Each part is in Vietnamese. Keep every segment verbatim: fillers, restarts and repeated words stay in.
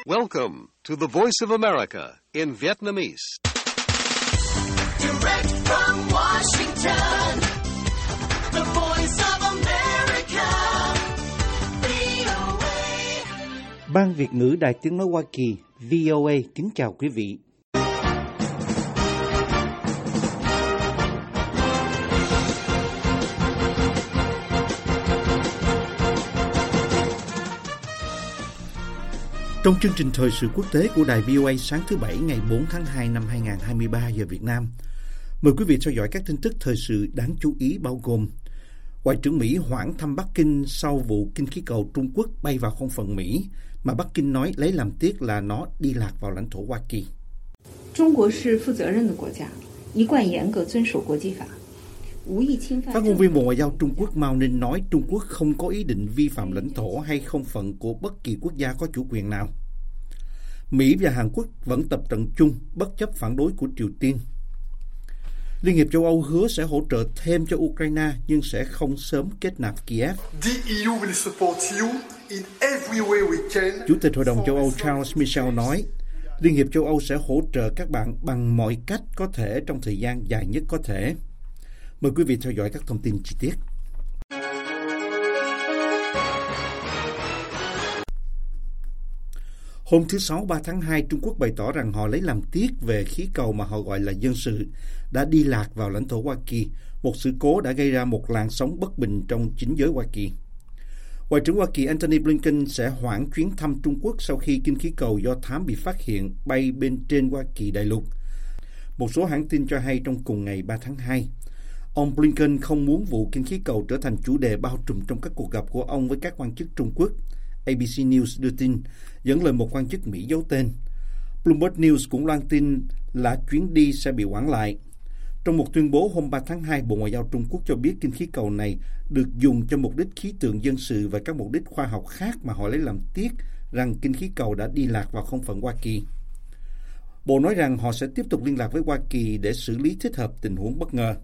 Welcome to the Voice of America in Vietnamese. Direct from Washington, the Voice of America, vê o a. Ban Việt ngữ Đài Tiếng nói Hoa Kỳ, vê o a kính chào quý vị. Trong chương trình thời sự quốc tế của đài vê o a sáng thứ Bảy ngày bốn tháng hai năm hai nghìn không trăm hai mươi ba giờ Việt Nam, mời quý vị theo dõi các tin tức thời sự đáng chú ý bao gồm: Ngoại trưởng Mỹ hoãn thăm Bắc Kinh sau vụ khinh khí cầu Trung Quốc bay vào không phận Mỹ, mà Bắc Kinh nói lấy làm tiếc là nó đi lạc vào lãnh thổ Hoa Kỳ. Phát ngôn viên Bộ Ngoại giao Trung Quốc Mao Ninh nói Trung Quốc không có ý định vi phạm lãnh thổ hay không phận của bất kỳ quốc gia có chủ quyền nào. Mỹ và Hàn Quốc vẫn tập trận chung bất chấp phản đối của Triều Tiên. Liên hiệp châu Âu hứa sẽ hỗ trợ thêm cho Ukraine nhưng sẽ không sớm kết nạp Kiev. Chủ tịch Hội đồng châu Âu Charles Michel nói Liên hiệp châu Âu sẽ hỗ trợ các bạn bằng mọi cách có thể trong thời gian dài nhất có thể. Mời quý vị theo dõi các thông tin chi tiết. Hôm thứ Sáu ba tháng hai, Trung Quốc bày tỏ rằng họ lấy làm tiếc về khí cầu mà họ gọi là dân sự đã đi lạc vào lãnh thổ Hoa Kỳ, một sự cố đã gây ra một làn sóng bất bình trong chính giới Hoa Kỳ. Ngoại trưởng Hoa Kỳ Antony Blinken sẽ hoãn chuyến thăm Trung Quốc sau khi khinh khí cầu do thám bị phát hiện bay bên trên Hoa Kỳ đại lục. Một số hãng tin cho hay trong cùng ngày ba tháng hai, ông Blinken không muốn vụ khinh khí cầu trở thành chủ đề bao trùm trong các cuộc gặp của ông với các quan chức Trung Quốc. a bê xê News đưa tin, dẫn lời một quan chức Mỹ giấu tên. Bloomberg News cũng loan tin là chuyến đi sẽ bị hoãn lại. Trong một tuyên bố hôm ba tháng hai, Bộ Ngoại giao Trung Quốc cho biết khinh khí cầu này được dùng cho mục đích khí tượng dân sự và các mục đích khoa học khác mà họ lấy làm tiếc rằng khinh khí cầu đã đi lạc vào không phận Hoa Kỳ. Bộ nói rằng họ sẽ tiếp tục liên lạc với Hoa Kỳ để xử lý thích hợp tình huống bất ngờ.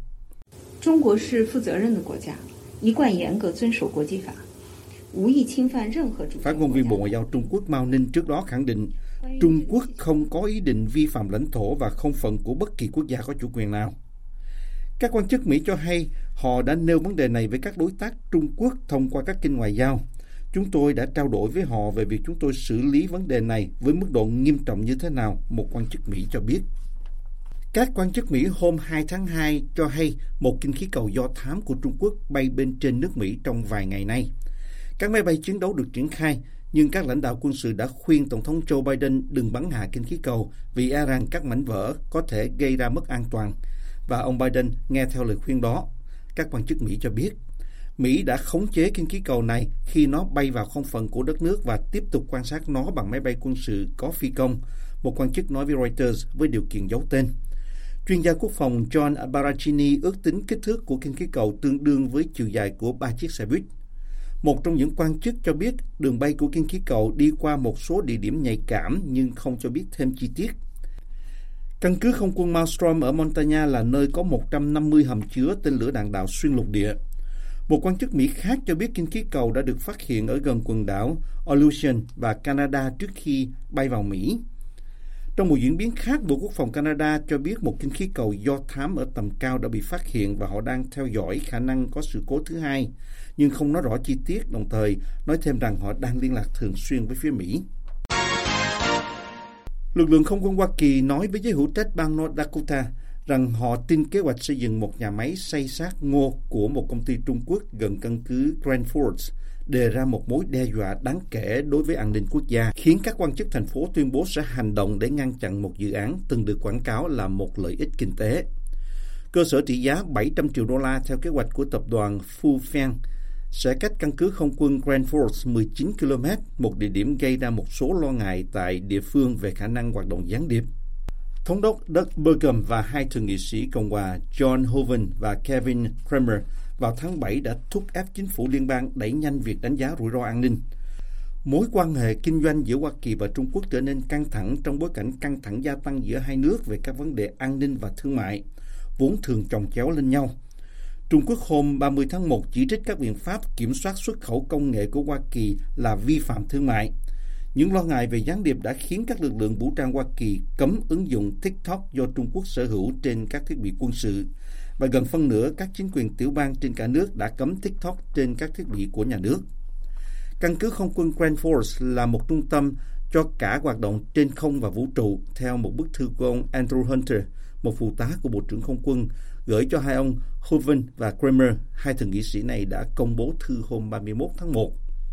Phát ngôn viên Bộ Ngoại giao Trung Quốc Mao Ninh trước đó khẳng định Trung Quốc không có ý định vi phạm lãnh thổ và không phận của bất kỳ quốc gia có chủ quyền nào. Các quan chức Mỹ cho hay họ đã nêu vấn đề này với các đối tác Trung Quốc thông qua các kênh ngoại giao. Chúng tôi đã trao đổi với họ về việc chúng tôi xử lý vấn đề này với mức độ nghiêm trọng như thế nào, một quan chức Mỹ cho biết. Các quan chức Mỹ hôm hai tháng hai cho hay một khinh khí cầu do thám của Trung Quốc bay bên trên nước Mỹ trong vài ngày nay. Các máy bay chiến đấu được triển khai, nhưng các lãnh đạo quân sự đã khuyên Tổng thống Joe Biden đừng bắn hạ khinh khí cầu vì e rằng các mảnh vỡ có thể gây ra mất an toàn. Và ông Biden nghe theo lời khuyên đó. Các quan chức Mỹ cho biết, Mỹ đã khống chế khinh khí cầu này khi nó bay vào không phận của đất nước và tiếp tục quan sát nó bằng máy bay quân sự có phi công, một quan chức nói với Reuters với điều kiện giấu tên. Chuyên gia quốc phòng John Baragini ước tính kích thước của khinh khí cầu tương đương với chiều dài của ba chiếc xe buýt. Một trong những quan chức cho biết đường bay của khinh khí cầu đi qua một số địa điểm nhạy cảm nhưng không cho biết thêm chi tiết. Căn cứ không quân Malmstrom ở Montana là nơi có một trăm năm mươi hầm chứa tên lửa đạn đạo xuyên lục địa. Một quan chức Mỹ khác cho biết khinh khí cầu đã được phát hiện ở gần quần đảo Aleutian và Canada trước khi bay vào Mỹ. Trong một diễn biến khác, Bộ Quốc phòng Canada cho biết một khinh khí cầu do thám ở tầm cao đã bị phát hiện và họ đang theo dõi khả năng có sự cố thứ hai, nhưng không nói rõ chi tiết, đồng thời nói thêm rằng họ đang liên lạc thường xuyên với phía Mỹ. Lực lượng không quân Hoa Kỳ nói với giới hữu trách bang North Dakota rằng họ tin kế hoạch xây dựng một nhà máy xay sát ngô của một công ty Trung Quốc gần căn cứ Grand Forks đề ra một mối đe dọa đáng kể đối với an ninh quốc gia, khiến các quan chức thành phố tuyên bố sẽ hành động để ngăn chặn một dự án từng được quảng cáo là một lợi ích kinh tế. Cơ sở trị giá bảy trăm triệu đô la theo kế hoạch của tập đoàn Phu Phen sẽ cách căn cứ không quân Grand Forks mười chín ki lô mét, một địa điểm gây ra một số lo ngại tại địa phương về khả năng hoạt động gián điệp. Thống đốc Doug Burgum và hai thượng nghị sĩ Cộng hòa John Hoeven và Kevin Cramer vào tháng bảy đã thúc ép chính phủ liên bang đẩy nhanh việc đánh giá rủi ro an ninh. Mối quan hệ kinh doanh giữa Hoa Kỳ và Trung Quốc trở nên căng thẳng trong bối cảnh căng thẳng gia tăng giữa hai nước về các vấn đề an ninh và thương mại, vốn thường chồng chéo lên nhau. Trung Quốc hôm ba mươi tháng một chỉ trích các biện pháp kiểm soát xuất khẩu công nghệ của Hoa Kỳ là vi phạm thương mại. Những lo ngại về gián điệp đã khiến các lực lượng vũ trang Hoa Kỳ cấm ứng dụng TikTok do Trung Quốc sở hữu trên các thiết bị quân sự, và gần phân nửa các chính quyền tiểu bang trên cả nước đã cấm TikTok trên các thiết bị của nhà nước. Căn cứ không quân Grand Force là một trung tâm cho cả hoạt động trên không và vũ trụ, theo một bức thư của ông Andrew Hunter, một phụ tá của Bộ trưởng Không quân, gửi cho hai ông Hoven và Kramer. Hai thượng nghị sĩ này đã công bố thư hôm ba mươi mốt tháng một.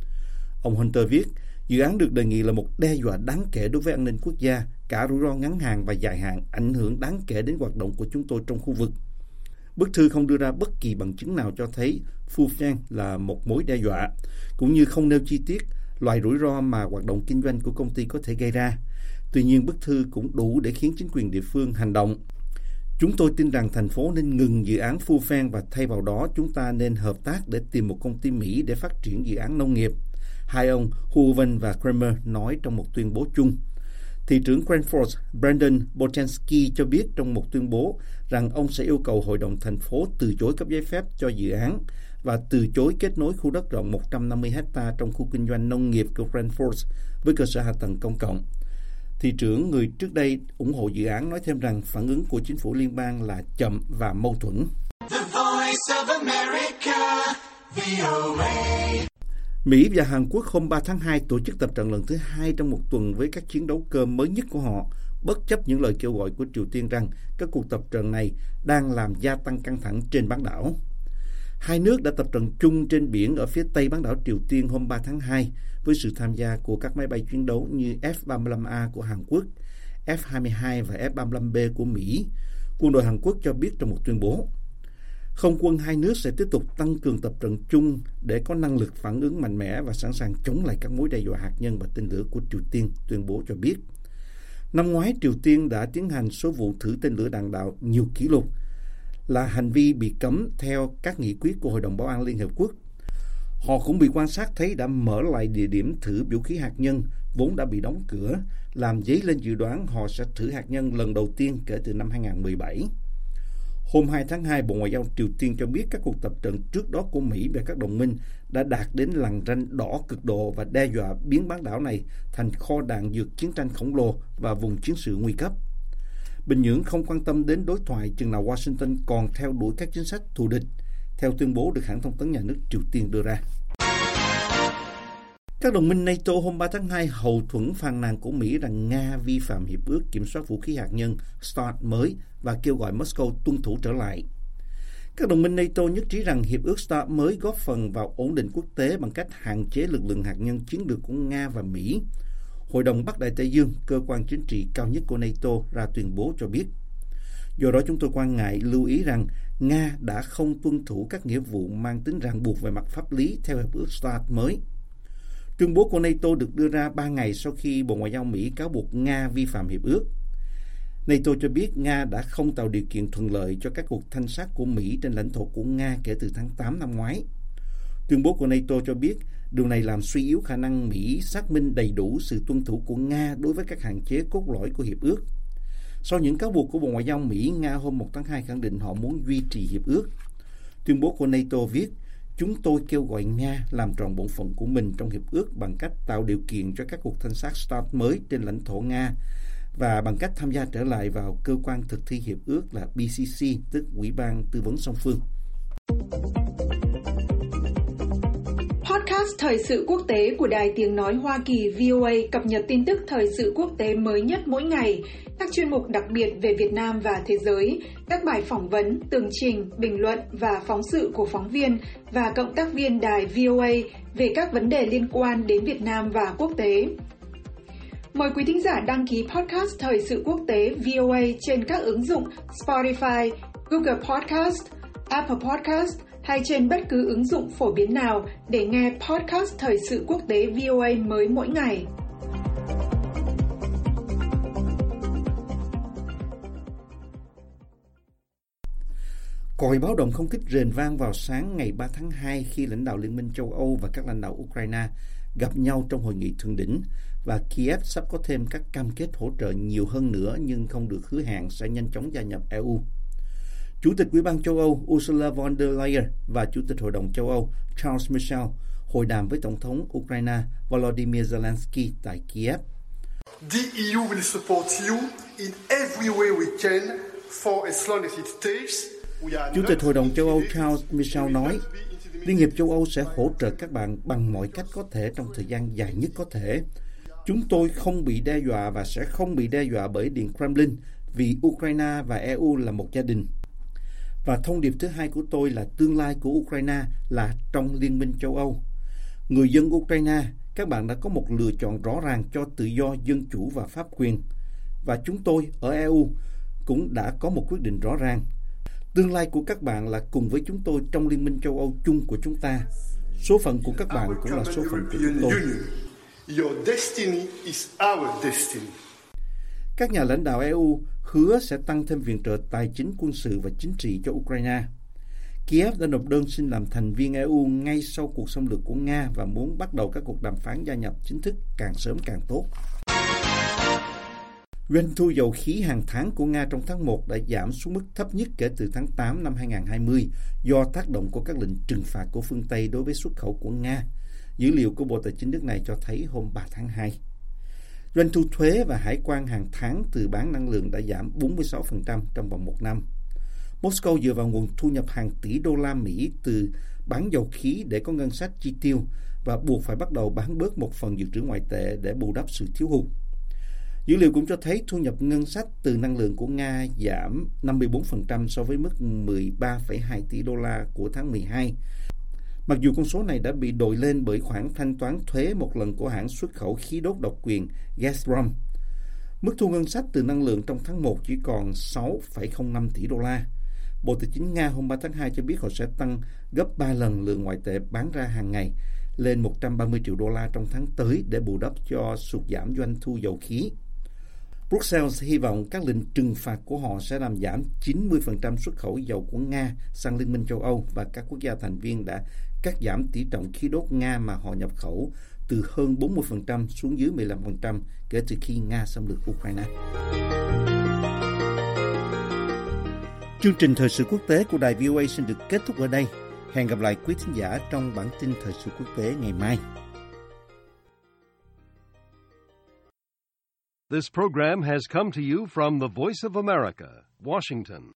Ông Hunter viết, dự án được đề nghị là một đe dọa đáng kể đối với an ninh quốc gia, cả rủi ro ngắn hạn và dài hạn, ảnh hưởng đáng kể đến hoạt động của chúng tôi trong khu vực. Bức thư không đưa ra bất kỳ bằng chứng nào cho thấy Phu Fang là một mối đe dọa, cũng như không nêu chi tiết loại rủi ro mà hoạt động kinh doanh của công ty có thể gây ra. Tuy nhiên, bức thư cũng đủ để khiến chính quyền địa phương hành động. Chúng tôi tin rằng thành phố nên ngừng dự án Phu Fang và thay vào đó chúng ta nên hợp tác để tìm một công ty Mỹ để phát triển dự án nông nghiệp. Hai ông Hoven và Kramer nói trong một tuyên bố chung. Thị trưởng Grand Force Brandon Bochansky cho biết trong một tuyên bố rằng ông sẽ yêu cầu Hội đồng thành phố từ chối cấp giấy phép cho dự án và từ chối kết nối khu đất rộng một trăm năm mươi héc ta trong khu kinh doanh nông nghiệp của Grand Force với cơ sở hạ tầng công cộng. Thị trưởng, người trước đây ủng hộ dự án, nói thêm rằng phản ứng của chính phủ liên bang là chậm và mâu thuẫn. The Voice of America, vê o a. Mỹ và Hàn Quốc hôm ba tháng hai tổ chức tập trận lần thứ hai trong một tuần với các chiến đấu cơ mới nhất của họ, bất chấp những lời kêu gọi của Triều Tiên rằng các cuộc tập trận này đang làm gia tăng căng thẳng trên bán đảo. Hai nước đã tập trận chung trên biển ở phía tây bán đảo Triều Tiên hôm ba tháng hai với sự tham gia của các máy bay chiến đấu như F ba mươi lăm A của Hàn Quốc, F hai mươi hai và F ba mươi lăm B của Mỹ, quân đội Hàn Quốc cho biết trong một tuyên bố. Không quân hai nước sẽ tiếp tục tăng cường tập trận chung để có năng lực phản ứng mạnh mẽ và sẵn sàng chống lại các mối đe dọa hạt nhân và tên lửa của Triều Tiên, tuyên bố cho biết. Năm ngoái, Triều Tiên đã tiến hành số vụ thử tên lửa đạn đạo nhiều kỷ lục, là hành vi bị cấm theo các nghị quyết của Hội đồng Bảo an Liên Hợp Quốc. Họ cũng bị quan sát thấy đã mở lại địa điểm thử vũ khí hạt nhân vốn đã bị đóng cửa, làm dấy lên dự đoán họ sẽ thử hạt nhân lần đầu tiên kể từ năm hai nghìn không trăm mười bảy. Hôm hai tháng hai, Bộ Ngoại giao Triều Tiên cho biết các cuộc tập trận trước đó của Mỹ và các đồng minh đã đạt đến lằn ranh đỏ cực độ và đe dọa biến bán đảo này thành kho đạn dược chiến tranh khổng lồ và vùng chiến sự nguy cấp. Bình Nhưỡng không quan tâm đến đối thoại chừng nào Washington còn theo đuổi các chính sách thù địch, theo tuyên bố được hãng thông tấn nhà nước Triều Tiên đưa ra. Các đồng minh NATO hôm ba tháng hai hậu thuẫn phàn nàn của Mỹ rằng Nga vi phạm hiệp ước kiểm soát vũ khí hạt nhân START mới và kêu gọi Moscow tuân thủ trở lại. Các đồng minh NATO nhất trí rằng hiệp ước START mới góp phần vào ổn định quốc tế bằng cách hạn chế lực lượng hạt nhân chiến lược của Nga và Mỹ. Hội đồng Bắc Đại Tây Dương, cơ quan chính trị cao nhất của NATO, ra tuyên bố cho biết. Do đó chúng tôi quan ngại lưu ý rằng Nga đã không tuân thủ các nghĩa vụ mang tính ràng buộc về mặt pháp lý theo hiệp ước START mới. Tuyên bố của NATO được đưa ra ba ngày sau khi Bộ Ngoại giao Mỹ cáo buộc Nga vi phạm hiệp ước. NATO cho biết Nga đã không tạo điều kiện thuận lợi cho các cuộc thanh sát của Mỹ trên lãnh thổ của Nga kể từ tháng tám năm ngoái. Tuyên bố của NATO cho biết điều này làm suy yếu khả năng Mỹ xác minh đầy đủ sự tuân thủ của Nga đối với các hạn chế cốt lõi của hiệp ước. Sau những cáo buộc của Bộ Ngoại giao Mỹ, Nga hôm một tháng hai khẳng định họ muốn duy trì hiệp ước. Tuyên bố của NATO viết, chúng tôi kêu gọi Nga làm tròn bổn phận của mình trong hiệp ước bằng cách tạo điều kiện cho các cuộc thanh sát START mới trên lãnh thổ Nga và bằng cách tham gia trở lại vào cơ quan thực thi hiệp ước là B C C, tức Ủy ban Tư vấn song phương. Podcast Thời sự quốc tế của Đài Tiếng Nói Hoa Kỳ V O A cập nhật tin tức thời sự quốc tế mới nhất mỗi ngày, các chuyên mục đặc biệt về Việt Nam và thế giới, các bài phỏng vấn, tường trình, bình luận và phóng sự của phóng viên và cộng tác viên đài V O A về các vấn đề liên quan đến Việt Nam và quốc tế. Mời quý thính giả đăng ký podcast Thời sự quốc tế V O A trên các ứng dụng Spotify, Google Podcast, Apple Podcast hay trên bất cứ ứng dụng phổ biến nào để nghe podcast Thời sự quốc tế V O A mới mỗi ngày. Còi báo động không kích rền vang vào sáng ngày ba tháng hai khi lãnh đạo Liên minh châu Âu và các lãnh đạo Ukraine gặp nhau trong hội nghị thượng đỉnh và Kiev sắp có thêm các cam kết hỗ trợ nhiều hơn nữa nhưng không được hứa hẹn sẽ nhanh chóng gia nhập E U. Chủ tịch Ủy ban châu Âu Ursula von der Leyen và Chủ tịch Hội đồng châu Âu Charles Michel hội đàm với Tổng thống Ukraine Volodymyr Zelensky tại Kiev. The E U will support you in every way we can for as long as it takes. Chủ tịch Hội đồng châu Âu Charles Michel nói, Liên hiệp châu Âu sẽ hỗ trợ các bạn bằng mọi cách có thể trong thời gian dài nhất có thể. Chúng tôi không bị đe dọa và sẽ không bị đe dọa bởi Điện Kremlin vì Ukraine và E U là một gia đình. Và thông điệp thứ hai của tôi là tương lai của Ukraine là trong Liên minh châu Âu. Người dân Ukraine, các bạn đã có một lựa chọn rõ ràng cho tự do, dân chủ và pháp quyền. Và chúng tôi ở E U cũng đã có một quyết định rõ ràng. Tương lai của các bạn là cùng với chúng tôi trong Liên minh châu Âu chung của chúng ta. Số phận của các bạn cũng là số phận của chúng tôi. Your destiny is our destiny. Các nhà lãnh đạo E U hứa sẽ tăng thêm viện trợ tài chính, quân sự và chính trị cho Ukraine. Kiev đã nộp đơn xin làm thành viên E U ngay sau cuộc xâm lược của Nga và muốn bắt đầu các cuộc đàm phán gia nhập chính thức càng sớm càng tốt. Doanh thu dầu khí hàng tháng của Nga trong tháng một đã giảm xuống mức thấp nhất kể từ tháng tám năm hai nghìn không trăm hai mươi do tác động của các lệnh trừng phạt của phương Tây đối với xuất khẩu của Nga. Dữ liệu của Bộ Tài chính nước này cho thấy hôm ba tháng hai. Doanh thu thuế và hải quan hàng tháng từ bán năng lượng đã giảm bốn mươi sáu phần trăm trong vòng một năm. Moscow dựa vào nguồn thu nhập hàng tỷ đô la Mỹ từ bán dầu khí để có ngân sách chi tiêu và buộc phải bắt đầu bán bớt một phần dự trữ ngoại tệ để bù đắp sự thiếu hụt. Dữ liệu cũng cho thấy thu nhập ngân sách từ năng lượng của Nga giảm năm mươi bốn phần trăm so với mức mười ba phẩy hai tỷ đô la của tháng mười hai. Mặc dù con số này đã bị đội lên bởi khoản thanh toán thuế một lần của hãng xuất khẩu khí đốt độc quyền Gazprom. Mức thu ngân sách từ năng lượng trong tháng một chỉ còn sáu phẩy không năm tỷ đô la. Bộ Tài chính Nga hôm ba tháng hai cho biết họ sẽ tăng gấp ba lần lượng ngoại tệ bán ra hàng ngày lên một trăm ba mươi triệu đô la trong tháng tới để bù đắp cho sụt giảm doanh thu dầu khí. Brussels hy vọng các lệnh trừng phạt của họ sẽ làm giảm chín mươi phần trăm xuất khẩu dầu của Nga sang Liên minh châu Âu và các quốc gia thành viên đã cắt giảm tỷ trọng khí đốt Nga mà họ nhập khẩu từ hơn bốn mươi phần trăm xuống dưới mười lăm phần trăm kể từ khi Nga xâm lược Ukraine. Chương trình Thời sự quốc tế của đài vê o a xin được kết thúc ở đây. Hẹn gặp lại quý thính giả trong bản tin Thời sự quốc tế ngày mai. This program has come to you from the Voice of America, Washington.